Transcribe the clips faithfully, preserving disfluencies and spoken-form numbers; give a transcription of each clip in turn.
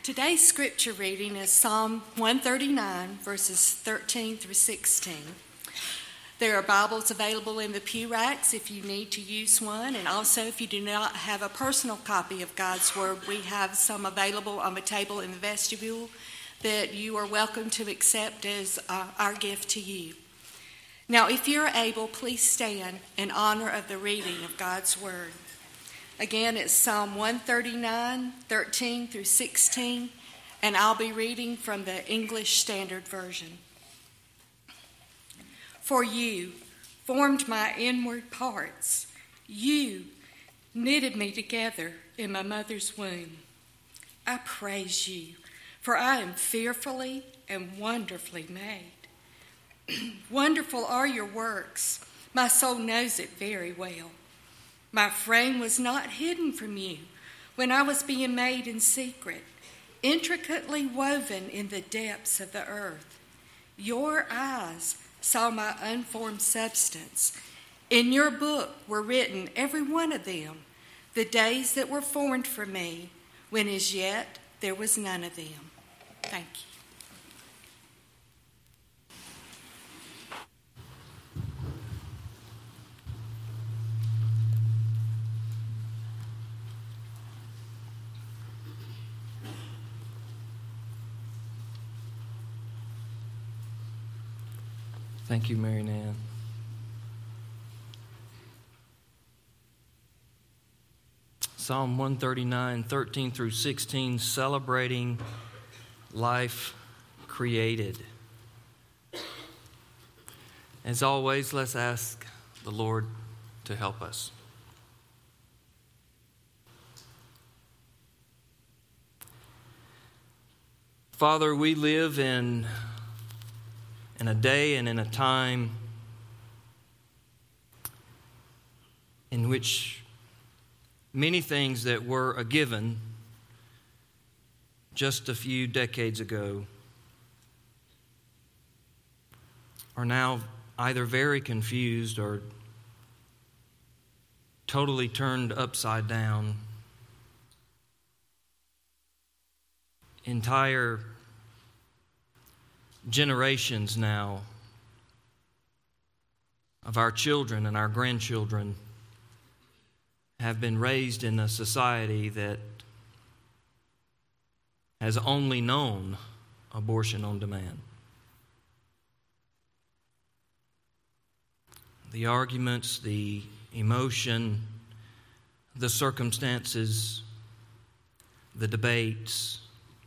Today's scripture reading is Psalm one thirty-nine, verses thirteen through sixteen. There are Bibles available in the pew racks if you need to use one, and also if you do not have a personal copy of God's Word, we have some available on the table in the vestibule that you are welcome to accept as uh, our gift to you. Now, if you're able, please stand in honor of the reading of God's Word. Again, it's Psalm one thirty-nine, thirteen through sixteen, and I'll be reading from the English Standard Version. For you formed my inward parts. You knitted me together in my mother's womb. I praise you, for I am fearfully and wonderfully made. Wonderful are your works. My soul knows it very well. My frame was not hidden from you when I was being made in secret, intricately woven in the depths of the earth. Your eyes saw my unformed substance. In your book were written, every one of them, the days that were formed for me, when as yet there was none of them. Thank you. Thank you, Mary Nan. Psalm one thirty-nine, thirteen through sixteen, celebrating life created. As always, let's ask the Lord to help us. Father, we live in in a day and in a time in which many things that were a given just a few decades ago are now either very confused or totally turned upside down. Entire generations now of our children and our grandchildren have been raised in a society that has only known abortion on demand. The arguments, the emotion, the circumstances, the debates,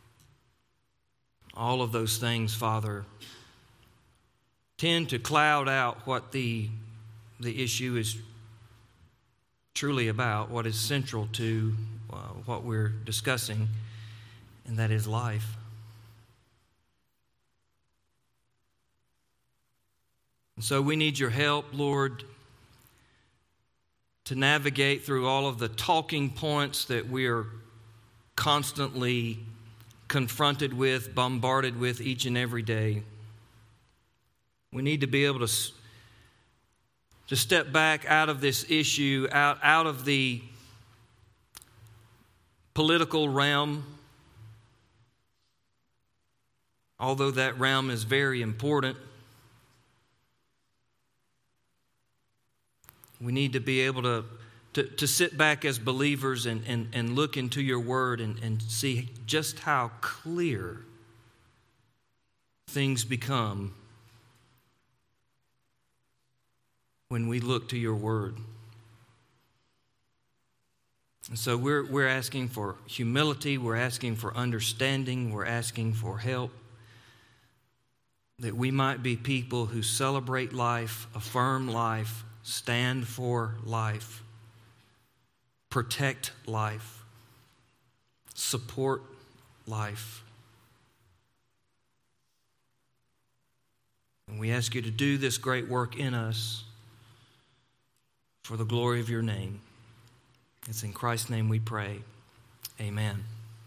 all of those things, Father, tend to cloud out what the, the issue is truly about, what is central to uh, what we're discussing, and that is life. And so we need your help, Lord, to navigate through all of the talking points that we are constantly confronted with, bombarded with each and every day. We need to be able to, to step back out of this issue, out, out of the political realm, although that realm is very important. We need to be able to To, to sit back as believers and, and, and look into your word and, and see just how clear things become when we look to your word. And so we're, we're asking for humility, we're asking for understanding, we're asking for help, that we might be people who celebrate life, affirm life, stand for life, protect life, support life. And we ask you to do this great work in us for the glory of your name. It's in Christ's name we pray. Amen.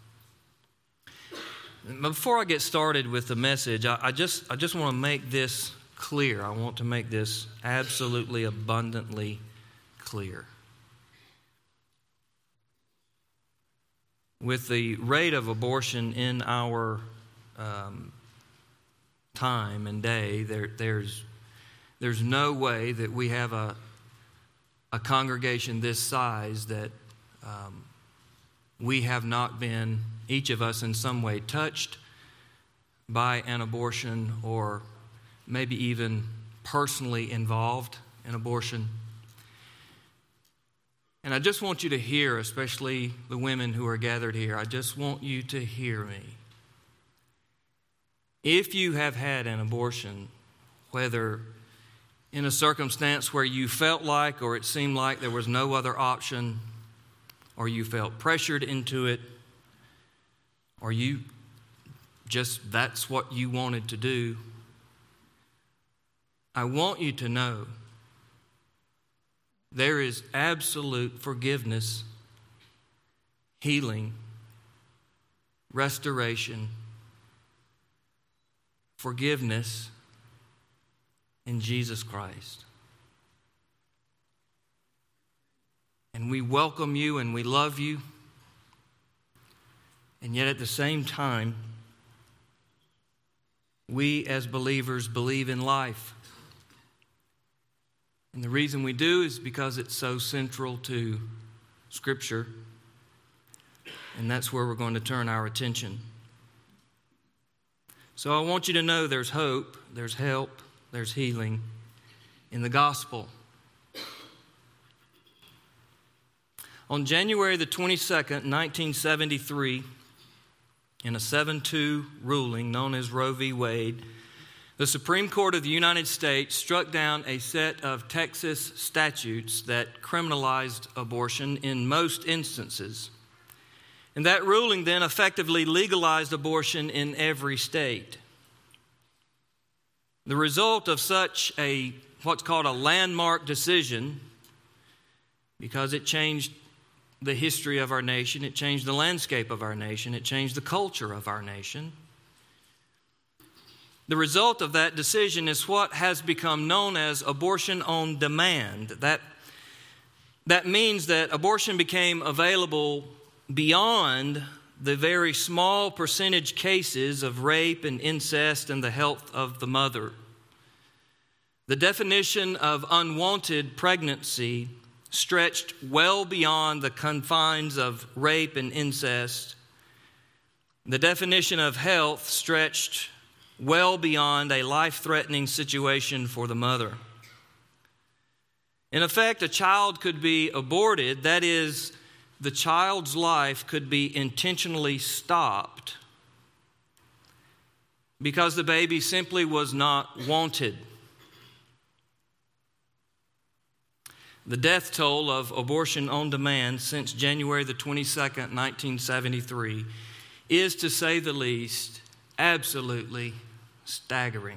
Before I get started with the message, I, I just I just want to make this clear. I want to make this absolutely abundantly clear. with the rate of abortion in our um, time and day, there, there's there's no way that we have a a congregation this size that um, we have not been, each of us in some way, touched by an abortion or maybe even personally involved in abortion. And I just want you to hear, especially the women who are gathered here, I just want you to hear me. If you have had an abortion, whether in a circumstance where you felt like or it seemed like there was no other option, or you felt pressured into it, or you just, that's what you wanted to do, I want you to know there is absolute forgiveness, healing, restoration, forgiveness in Jesus Christ. And we welcome you and we love you. And yet at the same time, we as believers believe in life. And the reason we do is because it's so central to Scripture. And that's where we're going to turn our attention. So I want you to know there's hope, there's help, there's healing in the gospel. On January the twenty-second, nineteen seventy-three, in a seven two ruling known as Roe v. Wade, the Supreme Court of the United States struck down a set of Texas statutes that criminalized abortion in most instances. And that ruling then effectively legalized abortion in every state. The result of such a, what's called a landmark decision, because it changed the history of our nation, it changed the landscape of our nation, it changed the culture of our nation. The result of that decision is what has become known as abortion on demand. That, that means that abortion became available beyond the very small percentage cases of rape and incest and the health of the mother. The definition of unwanted pregnancy stretched well beyond the confines of rape and incest. The definition of health stretched well beyond a life-threatening situation for the mother. In effect, a child could be aborted, that is, the child's life could be intentionally stopped because the baby simply was not wanted. The death toll of abortion on demand since January the twenty-second, nineteen seventy-three is, to say the least, absolutely staggering.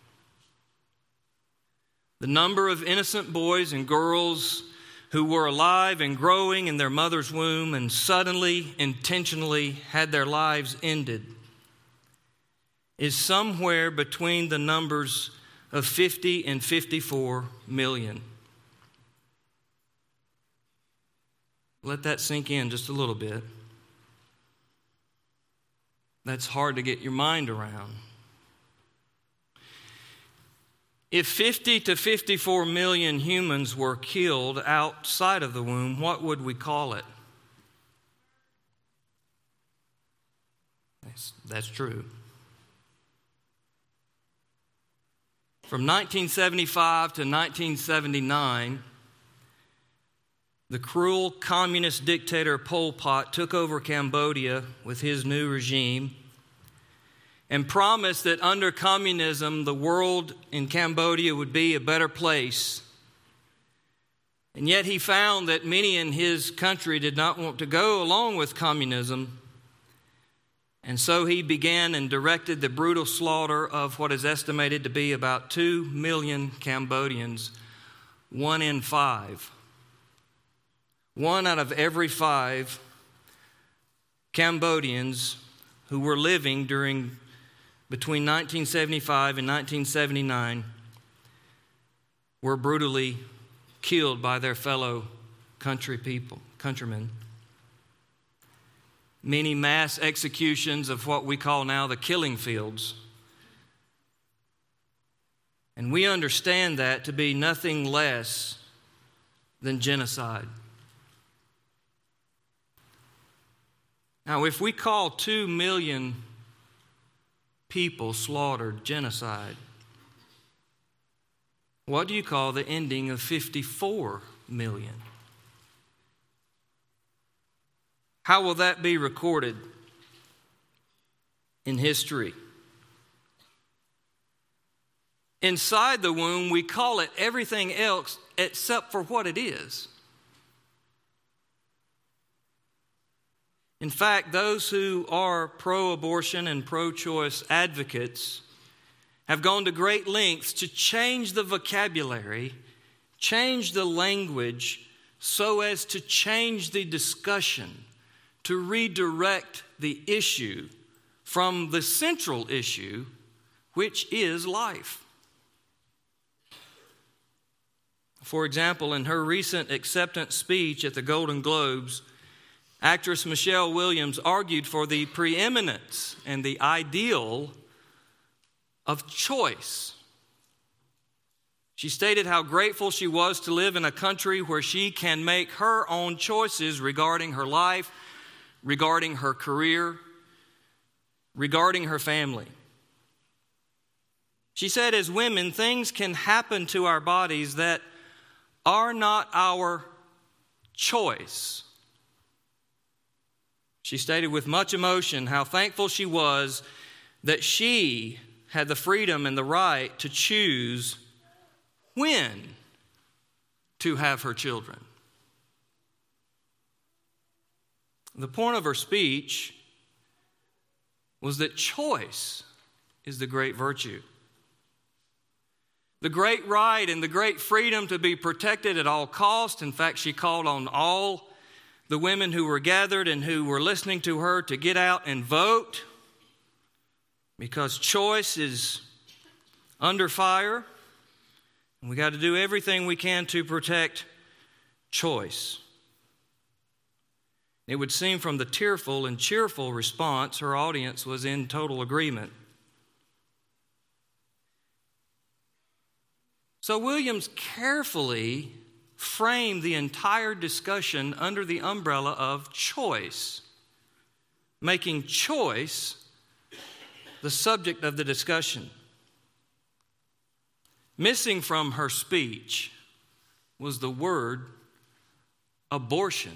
The number of innocent boys and girls who were alive and growing in their mother's womb and suddenly, intentionally had their lives ended is somewhere between the numbers of fifty and fifty-four million. Let that sink in just a little bit. That's hard to get your mind around. If fifty to fifty-four million humans were killed outside of the womb, what would we call it? That's, that's true. From nineteen seventy-five to nineteen seventy-nine, the cruel communist dictator Pol Pot took over Cambodia with his new regime and promised that under communism, the world in Cambodia would be a better place. And yet he found that many in his country did not want to go along with communism. And so he began and directed the brutal slaughter of what is estimated to be about two million Cambodians, one in five. One out of every five Cambodians who were living during between nineteen seventy-five and nineteen seventy-nine were brutally killed by their fellow country people, countrymen. many mass executions of what we call now the killing fields. And we understand that to be nothing less than genocide. Now, if we call two million people slaughtered genocide, what do you call the ending of fifty-four million? How will that be recorded in history? Inside the womb, we call it everything else except for what it is. In fact, those who are pro-abortion and pro-choice advocates have gone to great lengths to change the vocabulary, change the language, so as to change the discussion, to redirect the issue from the central issue, which is life. For example, in her recent acceptance speech at the Golden Globes, actress Michelle Williams argued for the preeminence and the ideal of choice. She stated how grateful she was to live in a country where she can make her own choices regarding her life, regarding her career, regarding her family. She said, as women, things can happen to our bodies that are not our choice. She stated with much emotion how thankful she was that she had the freedom and the right to choose when to have her children. The point of her speech was that choice is the great virtue. The great right and the great freedom to be protected at all costs. In fact, she called on all the women who were gathered and who were listening to her to get out and vote, because choice is under fire, and we got to do everything we can to protect choice. It would seem from the tearful and cheerful response, her audience was in total agreement. So Williams carefully framed the entire discussion under the umbrella of choice, making choice the subject of the discussion. Missing from her speech was the word abortion.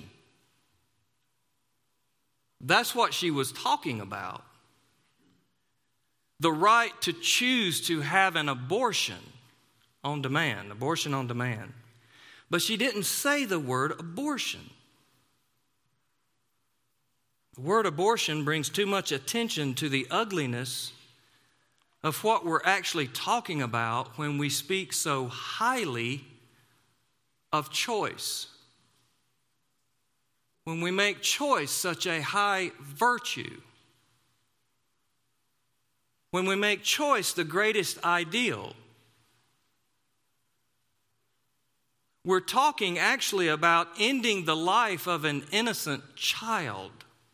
That's what she was talking about. The right to choose to have an abortion on demand, abortion on demand. But she didn't say the word abortion. The word abortion brings too much attention to the ugliness of what we're actually talking about when we speak so highly of choice. When we make choice such a high virtue. When we make choice the greatest ideal. We're talking actually about ending the life of an innocent child.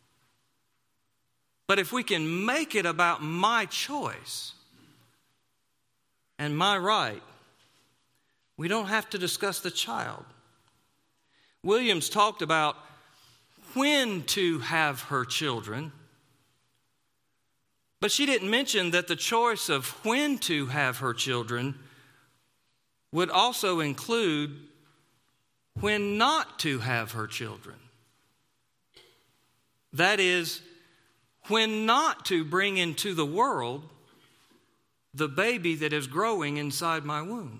But if we can make it about my choice and my right, we don't have to discuss the child. Williams talked about when to have her children, but she didn't mention that the choice of when to have her children would also include when not to have her children. That is, when not to bring into the world the baby that is growing inside my womb.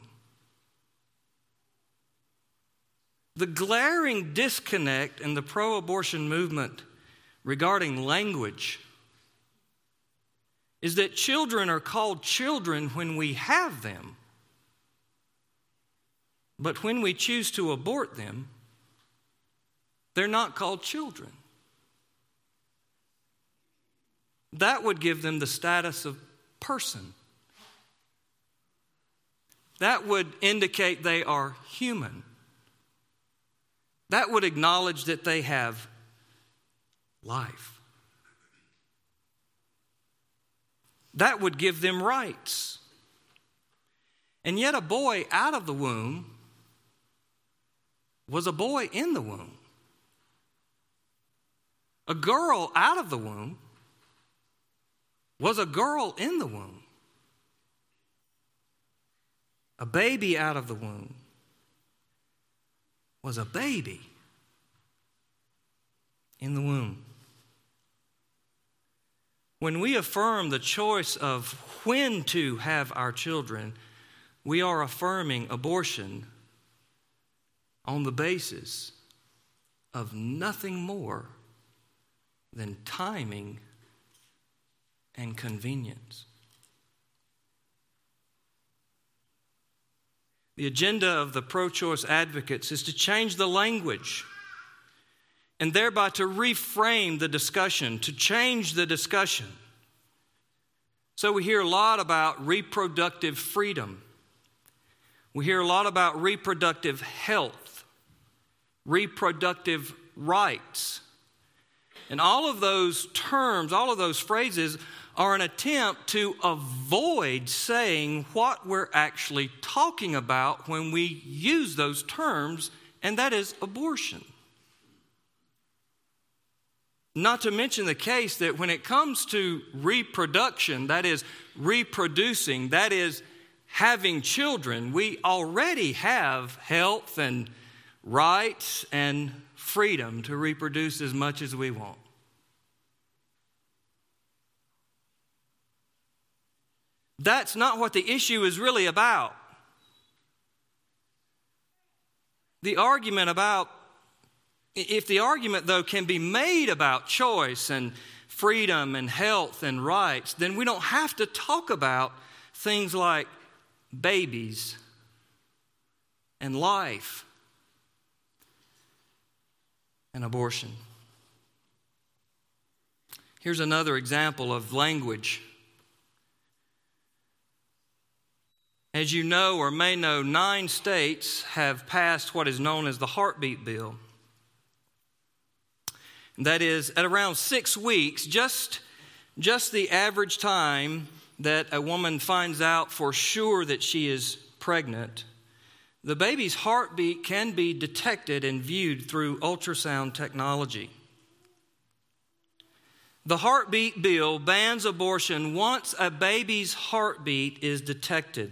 The glaring disconnect in the pro-abortion movement regarding language is that children are called children when we have them. But when we choose to abort them, they're not called children. That would give them the status of person. That would indicate they are human. That would acknowledge that they have life. That would give them rights. And yet a boy out of the womb was a boy in the womb. A girl out of the womb was a girl in the womb. A baby out of the womb was a baby in the womb. When we affirm the choice of when to have our children, we are affirming abortion on the basis of nothing more than timing and convenience. The agenda of the pro-choice advocates is to change the language and thereby to reframe the discussion, to change the discussion. So we hear a lot about reproductive freedom. We hear a lot about reproductive health, reproductive rights. And all of those terms, all of those phrases are an attempt to avoid saying what we're actually talking about when we use those terms, and that is abortion. Not to mention the case that when it comes to reproduction, that is reproducing, that is having children, we already have health and rights and freedom to reproduce as much as we want. That's not what the issue is really about. The argument about If the argument, though, can be made about choice and freedom and health and rights, then we don't have to talk about things like babies and life and abortion. Here's another example of language. As you know or may know, nine states have passed what is known as the heartbeat bill. That is, at around six weeks, just, just the average time that a woman finds out for sure that she is pregnant, the baby's heartbeat can be detected and viewed through ultrasound technology. The heartbeat bill bans abortion once a baby's heartbeat is detected,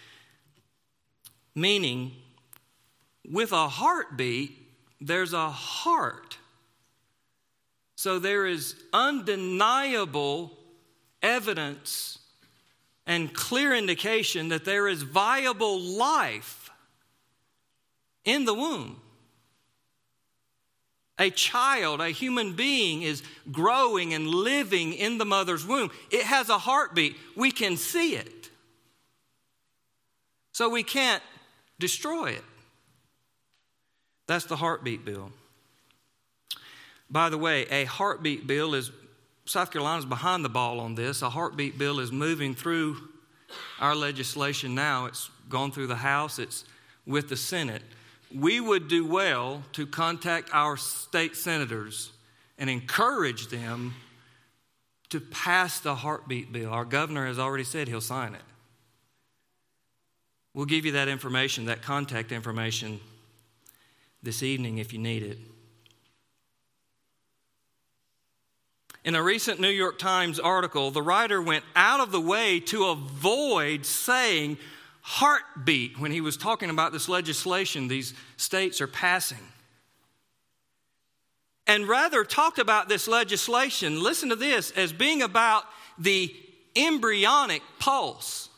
meaning with a heartbeat, there's a heart. So there is undeniable evidence and clear indication that there is viable life in the womb. A child, a human being, is growing and living in the mother's womb. It has a heartbeat. We can see it. So we can't destroy it. That's the heartbeat bill. By the way, a heartbeat bill is, South Carolina's behind the ball on this. A heartbeat bill is moving through our legislation now. It's gone through the House. It's with the Senate. We would do well to contact our state senators and encourage them to pass the heartbeat bill. Our governor has already said he'll sign it. We'll give you that information, that contact information, this evening if you need it. In a recent New York Times article, the writer went out of the way to avoid saying heartbeat when he was talking about this legislation these states are passing. And rather talked about this legislation, listen to this, as being about the embryonic pulse.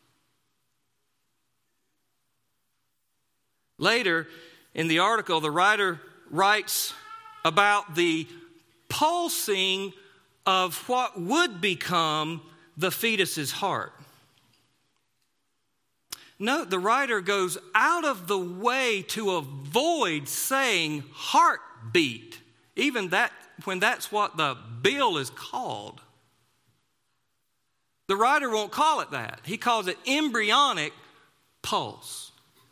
Later in the article, the writer writes about the pulsing of what would become the fetus's heart. Note, the writer goes out of the way to avoid saying heartbeat, even that when that's what the bill is called. The writer won't call it that. He calls it embryonic pulse.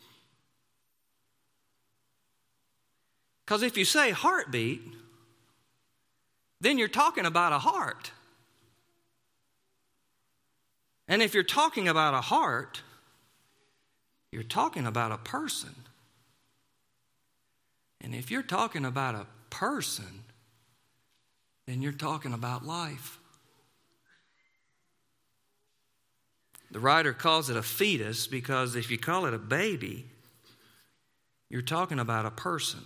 Because if you say heartbeat, then you're talking about a heart. And if you're talking about a heart, you're talking about a person. And if you're talking about a person, then you're talking about life. The writer calls it a fetus because if you call it a baby, you're talking about a person.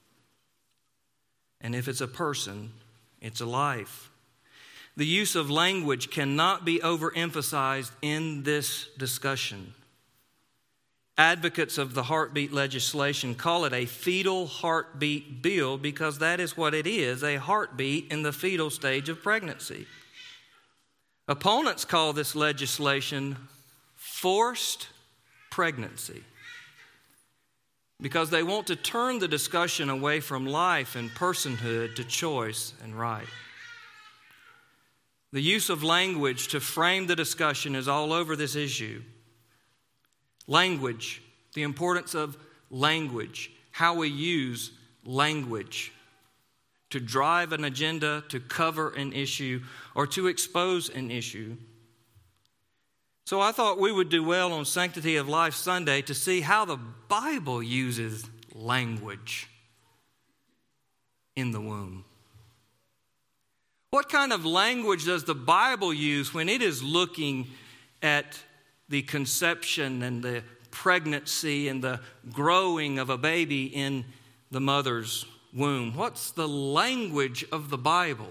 And if it's a person, it's a life. The use of language cannot be overemphasized in this discussion. Advocates of the heartbeat legislation call it a fetal heartbeat bill because that is what it is, a heartbeat in the fetal stage of pregnancy. Opponents call this legislation forced pregnancy because they want to turn the discussion away from life and personhood to choice and right. The use of language to frame the discussion is all over this issue. Language, the importance of language, how we use language to drive an agenda, to cover an issue, or to expose an issue. So I thought we would do well on Sanctity of Life Sunday to see how the Bible uses language in the womb. What kind of language does the Bible use when it is looking at the conception and the pregnancy and the growing of a baby in the mother's womb? What's the language of the Bible?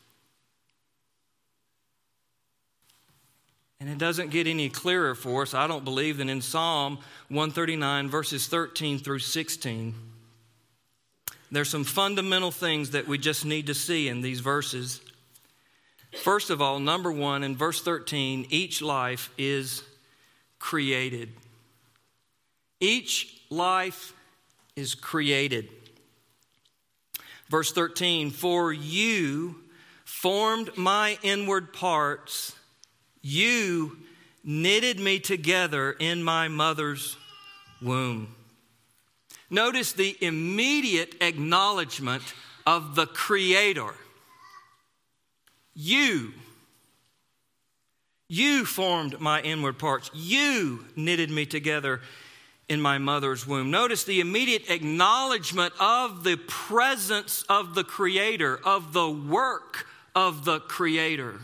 And it doesn't get any clearer for us, I don't believe, than in Psalm one thirty-nine, verses thirteen through sixteen. There's some fundamental things that we just need to see in these verses. First of all, number one, in verse thirteen, each life is created. Each life is created. Verse thirteen, for you formed my inward parts. You knitted me together in my mother's womb. Notice the immediate acknowledgement of the Creator. You. You formed my inward parts. You knitted me together in my mother's womb. Notice the immediate acknowledgement of the presence of the Creator, of the work of the Creator.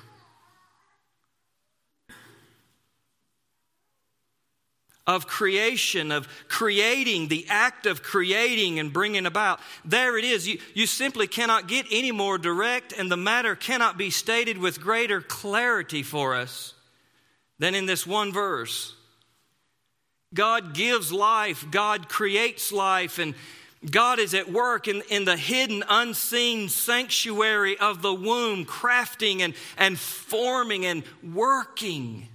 Of creation, of creating, the act of creating and bringing about. There it is. You, you simply cannot get any more direct, and the matter cannot be stated with greater clarity for us than in this one verse. God gives life, God creates life, and God is at work in, in the hidden, unseen sanctuary of the womb, crafting and, and forming and working.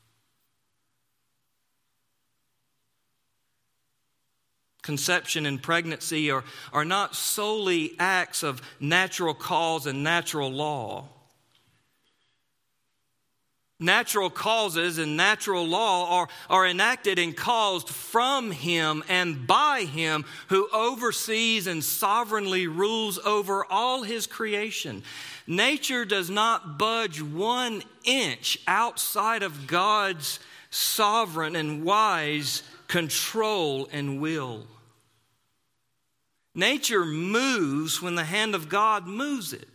Conception and pregnancy are, are not solely acts of natural cause and natural law. Natural causes and natural law are, are enacted and caused from Him and by Him who oversees and sovereignly rules over all His creation. Nature does not budge one inch outside of God's sovereign and wise control and will. Nature moves when the hand of God moves it.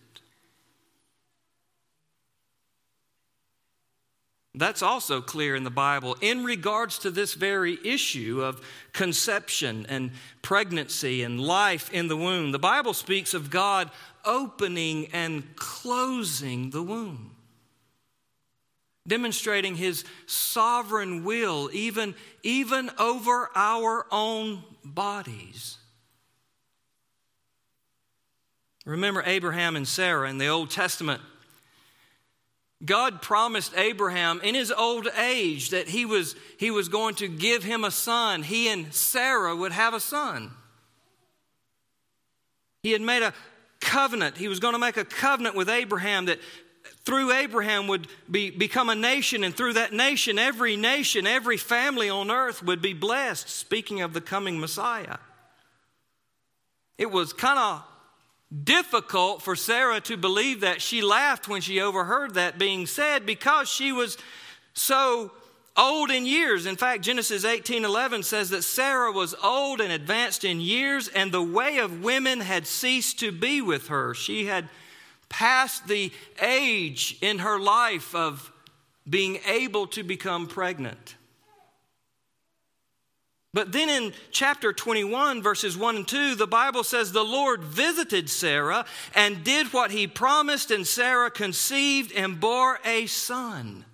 That's also clear in the Bible in regards to this very issue of conception and pregnancy and life in the womb. The Bible speaks of God opening and closing the womb, demonstrating His sovereign will even, even over our own bodies. Remember Abraham and Sarah in the Old Testament. God promised Abraham in his old age that he was, he was going to give him a son. He and Sarah would have a son. He had made a covenant. He was going to make a covenant with Abraham that through Abraham would be, become a nation, and through that nation, every nation, every family on earth would be blessed, speaking of the coming Messiah. It was kind of difficult for Sarah to believe that. She laughed when she overheard that being said because she was so old in years. In fact, Genesis eighteen eleven says that Sarah was old and advanced in years, and the way of women had ceased to be with her. She had passed the age in her life of being able to become pregnant. But then in chapter twenty-one, verses one and two, the Bible says the Lord visited Sarah and did what he promised, and Sarah conceived and bore a son.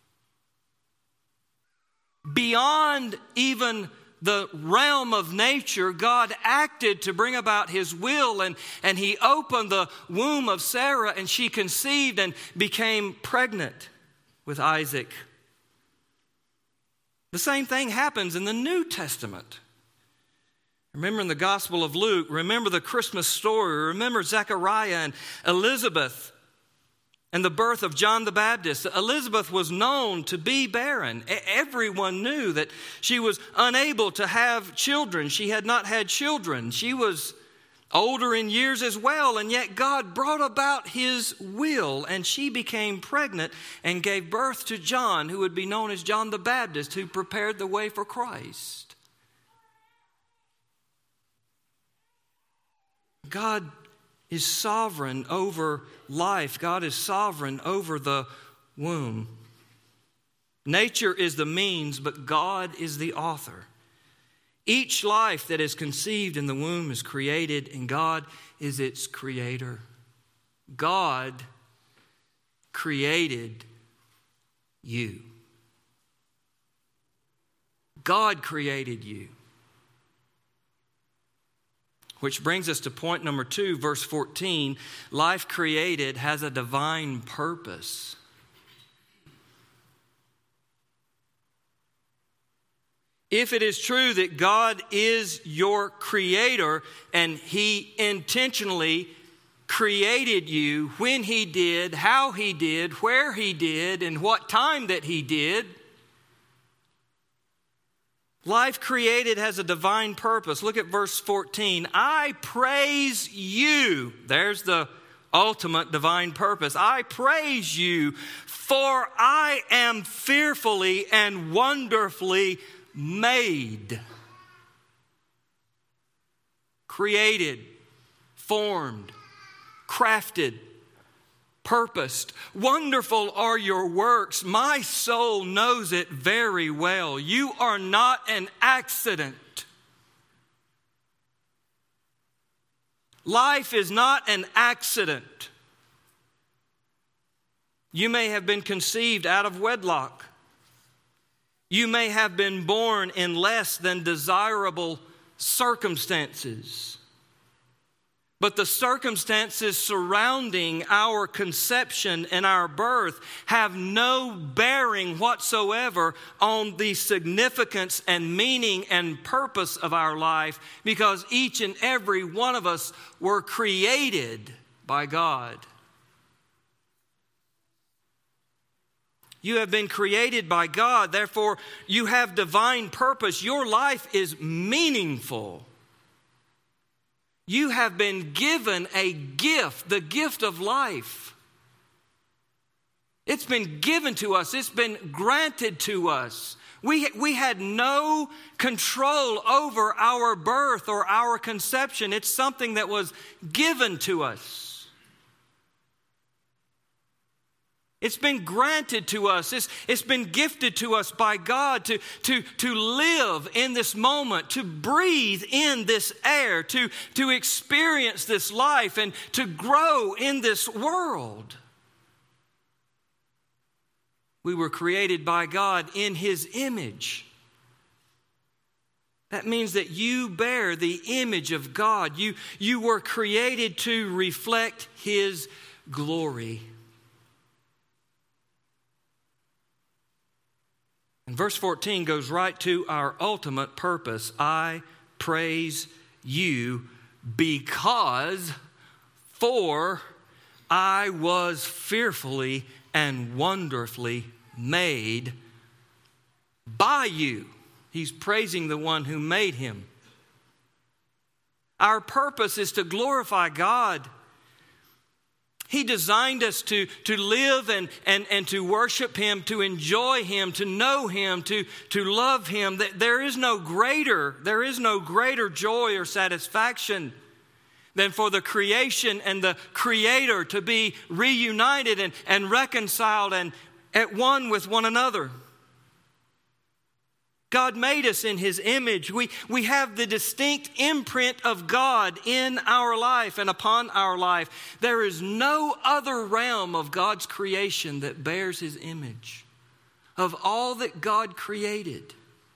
Beyond even the realm of nature, God acted to bring about his will, and, and he opened the womb of Sarah, and she conceived and became pregnant with Isaac. The same thing happens in the New Testament. Remember in the Gospel of Luke, remember the Christmas story, remember Zechariah and Elizabeth and the birth of John the Baptist. Elizabeth was known to be barren. Everyone knew that she was unable to have children. She had not had children. She was older in years as well, and yet God brought about his will, and she became pregnant and gave birth to John, who would be known as John the Baptist, who prepared the way for Christ. God is sovereign over life. God is sovereign over the womb. Nature is the means, but God is the author. Each life that is conceived in the womb is created, and God is its creator. God created you. God created you. Which brings us to point number two, verse fourteen. Life created has a divine purpose. If it is true that God is your creator and he intentionally created you when he did, how he did, where he did, and what time that he did, life created has a divine purpose. Look at verse fourteen. I praise you. There's the ultimate divine purpose. I praise you, for I am fearfully and wonderfully made. Created, formed, crafted, purposed. Wonderful are your works. My soul knows it very well. You are not an accident. Life is not an accident. You may have been conceived out of wedlock. You may have been born in less than desirable circumstances. But the circumstances surrounding our conception and our birth have no bearing whatsoever on the significance and meaning and purpose of our life, because each and every one of us were created by God. You have been created by God, therefore you have divine purpose. Your life is meaningful. You have been given a gift, the gift of life. It's been given to us. It's been granted to us. We, we had no control over our birth or our conception. It's something that was given to us. It's been granted to us. It's, it's been gifted to us by God to, to, to live in this moment, to breathe in this air, to, to experience this life, and to grow in this world. We were created by God in his image. That means that you bear the image of God. You, you were created to reflect his glory. And verse fourteen goes right to our ultimate purpose. I praise you because for I was fearfully and wonderfully made by you. He's praising the one who made him. Our purpose is to glorify God. He designed us to, to live and, and, and to worship Him, to enjoy Him, to know Him, to, to love Him. There is no greater, there is no greater joy or satisfaction than for the creation and the Creator to be reunited and, and reconciled and at one with one another. God made us in His image. We, we have the distinct imprint of God in our life and upon our life. There is no other realm of God's creation that bears His image, of all that God created.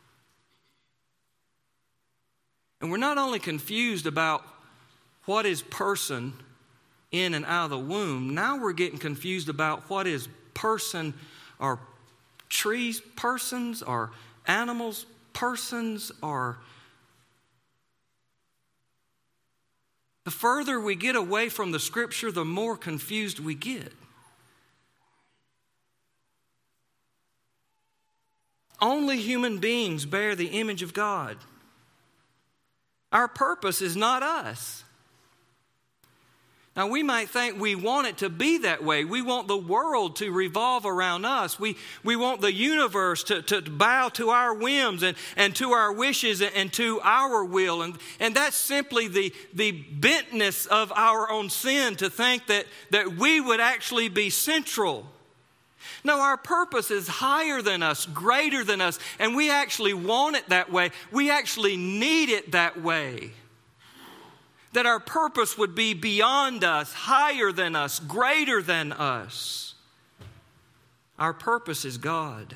And we're not only confused about what is person in and out of the womb, now we're getting confused about what is person or trees, persons, or animals, persons, or the further we get away from the Scripture, the more confused we get. Only human beings bear the image of God. Our purpose is not us. Now, we might think we want it to be that way. We want the world to revolve around us. We, we want the universe to, to bow to our whims and, and to our wishes and, and to our will. And, and that's simply the, the bentness of our own sin, to think that, that we would actually be central. No, our purpose is higher than us, greater than us, and we actually want it that way. We actually need it that way. That our purpose would be beyond us, higher than us, greater than us. Our purpose is God.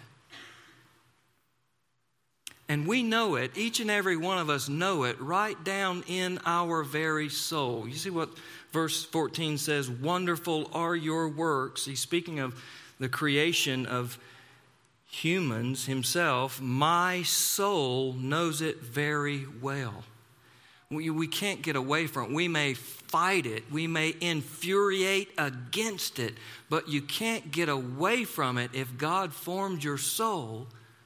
And we know it, each and every one of us know it right down in our very soul. You see what verse fourteen says? Wonderful are your works. He's speaking of the creation of humans himself. My soul knows it very well. We, we can't get away from it. We may fight it. We may infuriate against it. But you can't get away from it. If God formed your soul,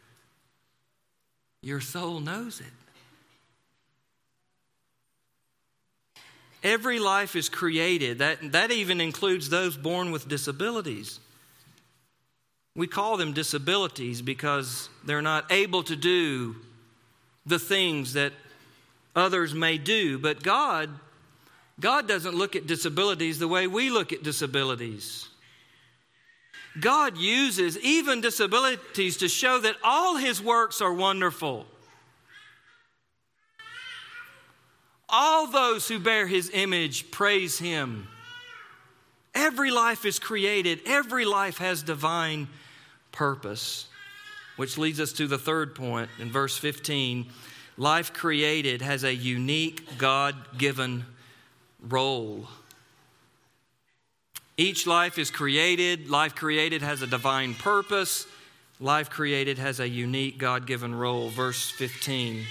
your soul knows it. Every life is created. That, that even includes those born with disabilities. We call them disabilities because they're not able to do the things that others may do. But God, God doesn't look at disabilities the way we look at disabilities. God uses even disabilities to show that all His works are wonderful. All those who bear His image praise Him. Every life is created. Every life has divine purpose. Which leads us to the third point in verse fifteen. Life created has a unique God-given role. Each life is created. Life created has a divine purpose. Life created has a unique God-given role. Verse fifteen.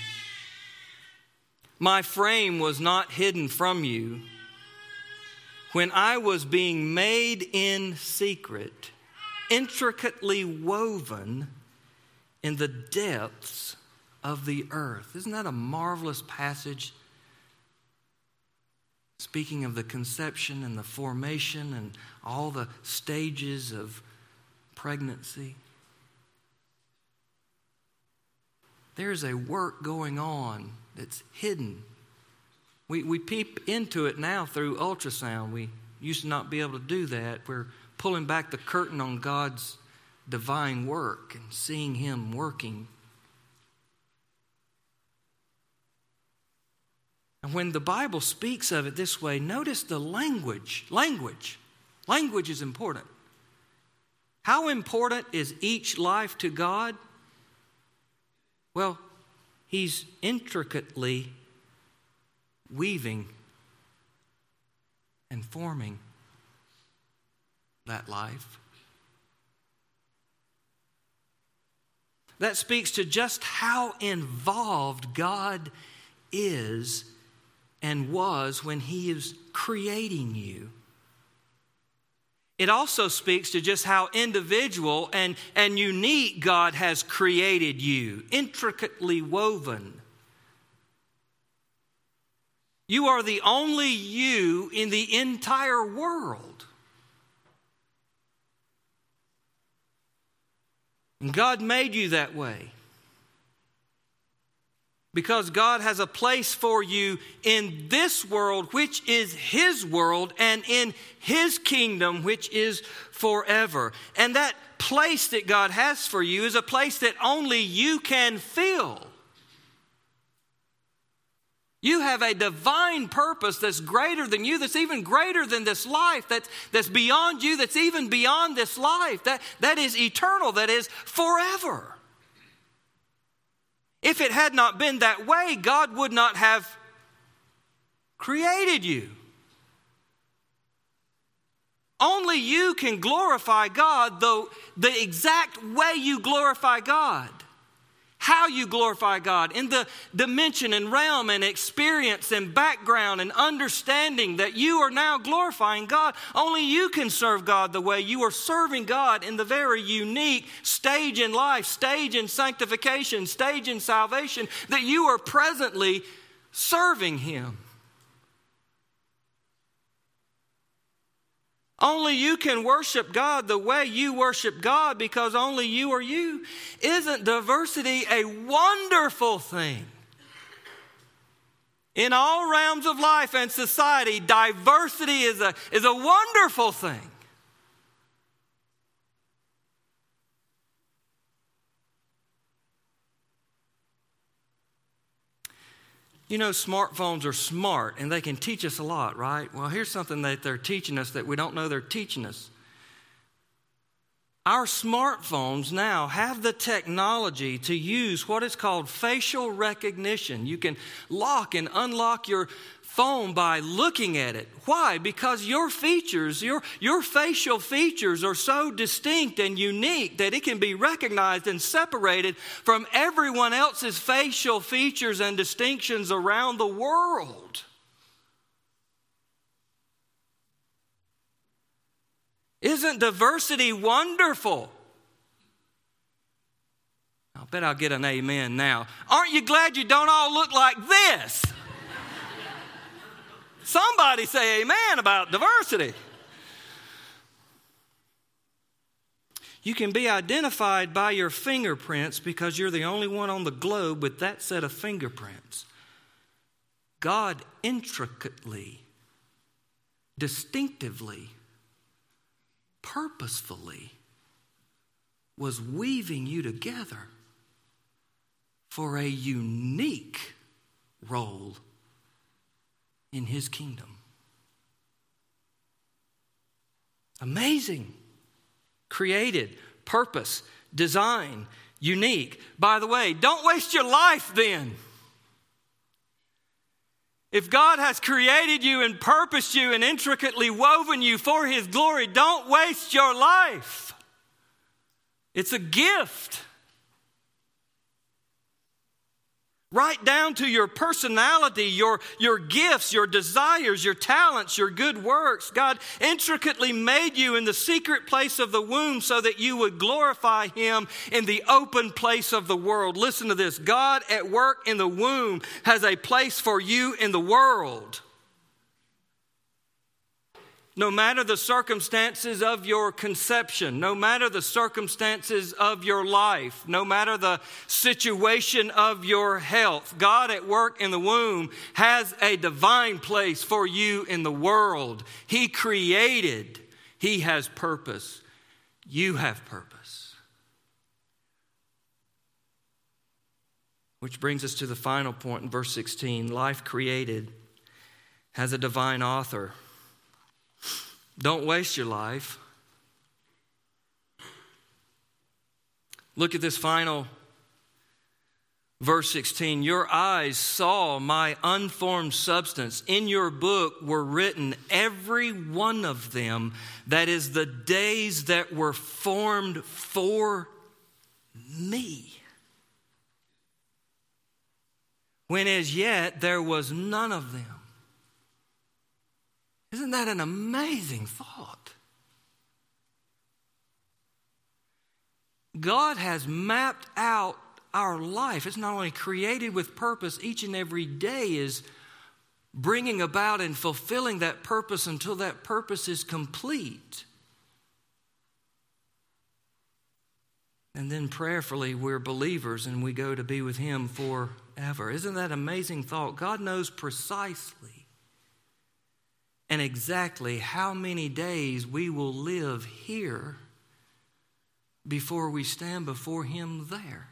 My frame was not hidden from you when I was being made in secret, intricately woven in the depths of the earth. Isn't that a marvelous passage? Speaking of the conception and the formation and all the stages of pregnancy. There's a work going on that's hidden. We, we peep into it now through ultrasound. We used to not be able to do that. We're pulling back the curtain on God's divine work and seeing Him working. And when the Bible speaks of it this way, notice the language. Language. Language is important. How important is each life to God? Well, He's intricately weaving and forming that life. That speaks to just how involved God is and was when He is creating you. It also speaks to just how individual and, and unique God has created you, intricately woven. You are the only you in the entire world. And God made you that way. Because God has a place for you in this world, which is His world, and in His kingdom, which is forever. And that place that God has for you is a place that only you can fill. You have a divine purpose that's greater than you, that's even greater than this life, that's, that's beyond you, that's even beyond this life. That, that is eternal, that is forever. If it had not been that way, God would not have created you. Only you can glorify God, though the exact way you glorify God, how you glorify God, in the dimension and realm and experience and background and understanding that you are now glorifying God. Only you can serve God the way you are serving God in the very unique stage in life, stage in sanctification, stage in salvation, that you are presently serving Him. Only you can worship God the way you worship God, because only you are you. Isn't diversity a wonderful thing? In all realms of life and society, diversity is a, is a wonderful thing. You know, smartphones are smart and they can teach us a lot, right? Well, here's something that they're teaching us that we don't know they're teaching us. Our smartphones now have the technology to use what is called facial recognition. You can lock and unlock your phone by looking at it. Why? Because your features, your, your facial features are so distinct and unique that it can be recognized and separated from everyone else's facial features and distinctions around the world. Isn't diversity wonderful? I'll bet I'll get an amen now. Aren't you glad you don't all look like this? Somebody say amen about diversity. You can be identified by your fingerprints because you're the only one on the globe with that set of fingerprints. God intricately, distinctively, purposefully was weaving you together for a unique role in His kingdom. Amazing. Created, purpose, design, unique. By the way, don't waste your life then. If God has created you and purposed you and intricately woven you for His glory, don't waste your life. It's a gift. Right down to your personality, your, your gifts, your desires, your talents, your good works. God intricately made you in the secret place of the womb so that you would glorify Him in the open place of the world. Listen to this. God at work in the womb has a place for you in the world. No matter the circumstances of your conception, no matter the circumstances of your life, no matter the situation of your health, God at work in the womb has a divine place for you in the world. He created. He has purpose. You have purpose. Which brings us to the final point in verse sixteen. Life created has a divine author. Don't waste your life. Look at this final verse sixteen. Your eyes saw my unformed substance. In your book were written, every one of them, that is the days that were formed for me, when as yet there was none of them. Isn't that an amazing thought? God has mapped out our life. It's not only created with purpose, each and every day is bringing about and fulfilling that purpose until that purpose is complete. And then prayerfully, we're believers and we go to be with Him forever. Isn't that an amazing thought? God knows precisely and exactly how many days we will live here before we stand before Him there.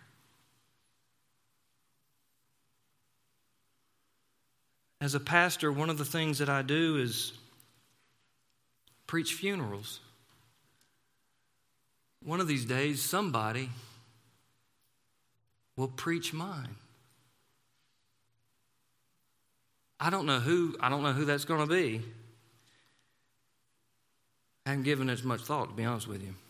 As a pastor, one of the things that I do is preach funerals. One of these days, somebody will preach mine. I don't know who, I don't know who that's going to be. I haven't given it as much thought, to be honest with you.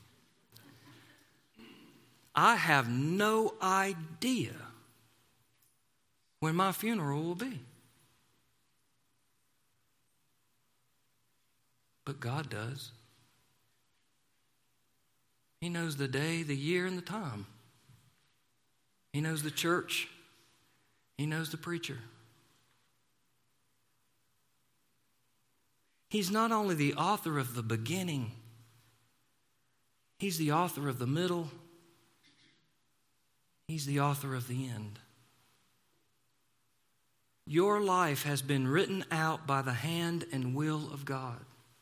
I have no idea when my funeral will be. But God does. He knows the day, the year, and the time. He knows the church. He knows the preacher. He's not only the author of the beginning, He's the author of the middle. He's the author of the end. Your life has been written out by the hand and will of God.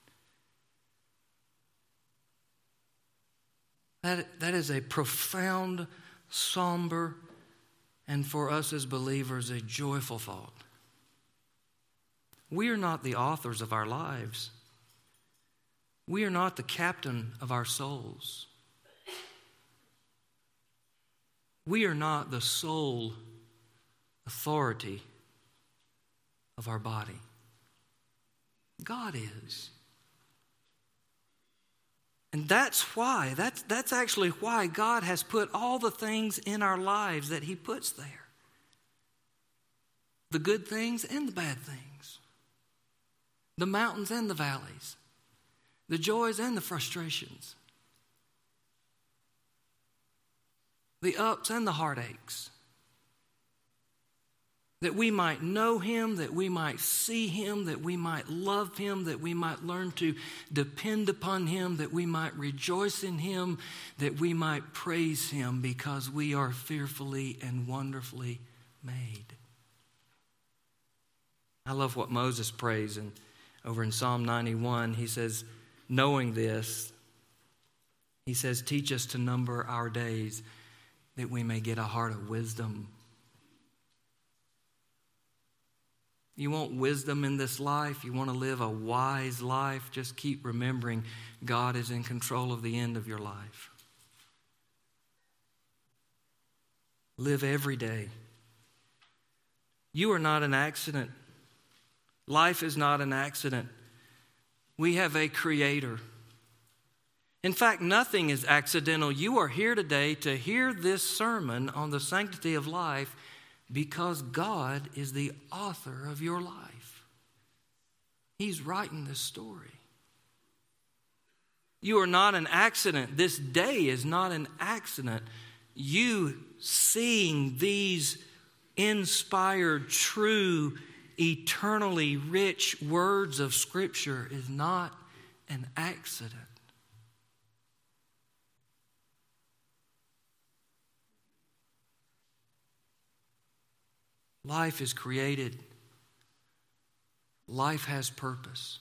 That, that is a profound, somber, and for us as believers, a joyful thought. We are not the authors of our lives. We are not the captain of our souls. We are not the sole authority of our body. God is. And that's why, that's, that's actually why God has put all the things in our lives that He puts there. The good things and the bad things. The mountains and the valleys. The joys and the frustrations. The ups and the heartaches. That we might know Him, that we might see Him, that we might love Him, that we might learn to depend upon Him, that we might rejoice in Him, that we might praise Him because we are fearfully and wonderfully made. I love what Moses prays in, over in Psalm ninety-one. He says, knowing this, he says, teach us to number our days that we may get a heart of wisdom. You want wisdom in this life? You want to live a wise life? Just keep remembering God is in control of the end of your life. Live every day. You are not an accident. Life is not an accident. We have a Creator. In fact, nothing is accidental. You are here today to hear this sermon on the sanctity of life because God is the author of your life. He's writing this story. You are not an accident. This day is not an accident. You seeing these inspired, true, eternally rich words of Scripture is not an accident. Life is created. Life has purpose.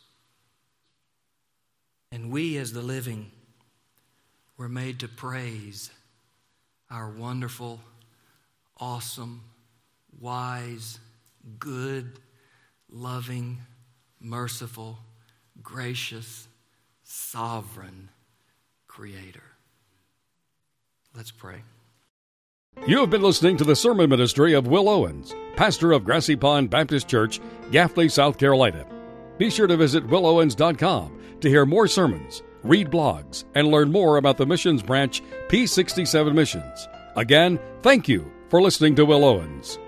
And we as the living were made to praise our wonderful, awesome, wise, good, loving, merciful, gracious, sovereign Creator. Let's pray. You have been listening to the sermon ministry of Will Owens, pastor of Grassy Pond Baptist Church, Gaffney, South Carolina. Be sure to visit will owens dot com to hear more sermons, read blogs, and learn more about the missions branch P sixty-seven Missions. Again, thank you for listening to Will Owens.